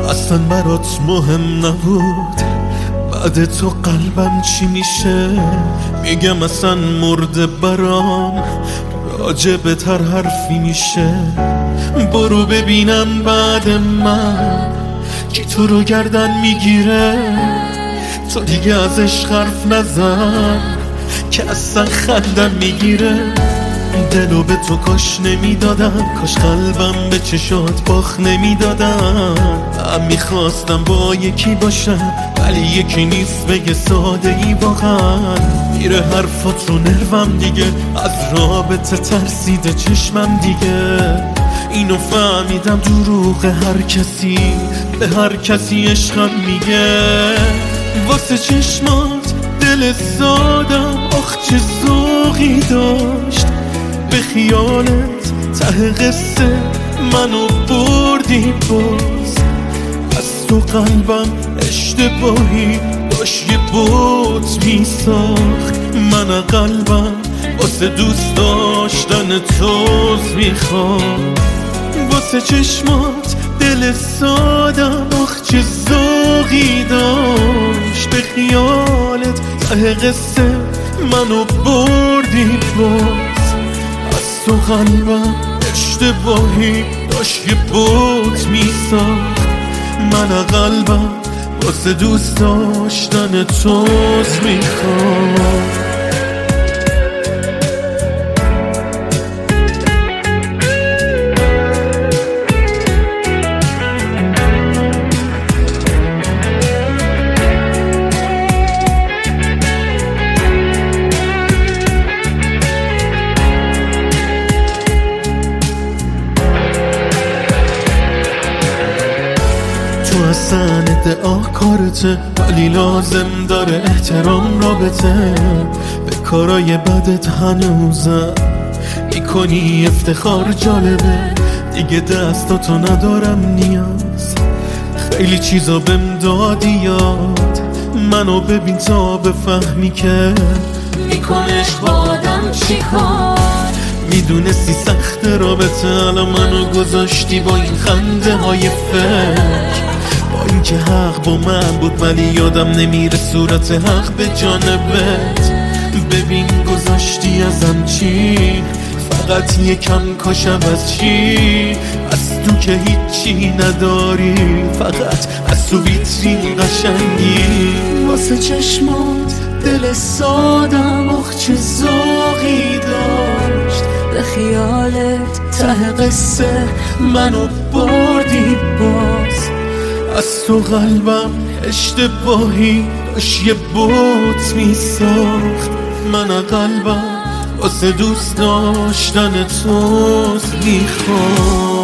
اصلا برات مهم نبود بعد تو قلبم چی میشه. میگم اصلا مرده برام راجب تر حرفی میشه. برو ببینم بعد من کی تو رو گردن میگیره. تو دیگه ازش حرف نزن که اصلا خندم میگیره. دلو به تو کاش نمیدادم، کاش قلبم به چشات باخ نمیدادم. من میخواستم با یکی باشم ولی یکی نیست بگه ساده ای واقعا. میره حرفات رو نروم دیگه، از رابطه ترسیده چشمم دیگه. اینو فهمیدم دروغ هر کسی به هر کسی عشقم میگه. واسه چشمات دل سادم آخ چه ذوقی داشت. به خیالت ته قصه منو بردی باز. از تو قلبم اشتباهی داشت یه بوت میساخت. من قلبم واسه دوست داشتن توز میخوام. واسه چشمات دل سادم آخ چه ذوقی داشت. به خیالت ته قصه منو بردی باز. از تو قلبم اشتباهی داشت یه بوت میساخت. من قلبم واسه دوست داشتن توز میخوام. تو اصلا ادعا کارته ولی لازم داره احترام رابطه. به کارای بدت هنوزم میکنی افتخار جالبه. دیگه دستاتو ندارم نیاز، خیلی چیزا بهم دادی یاد. منو ببین تا بفهمی که میکنش با آدم چی کار. میدونستی سخت رابطه الان منو گذاشتی با این خنده های فکر. با اینکه حق با من بود ولی یادم نمیره صورت حق به جانبت. ببین گذاشتی ازم چی، فقط یکم کاشم از چی. از تو که هیچی نداری، فقط از تو ویترین قشنگی. واسه چشمات دل سادم آخ چه ذوقی داشت. به خیالت ته قصه منو بردی باز. از تو قلبم اشتباهی داشت یه بوت میساخت. من قلبم واسه دوست داشتن توز میخوام.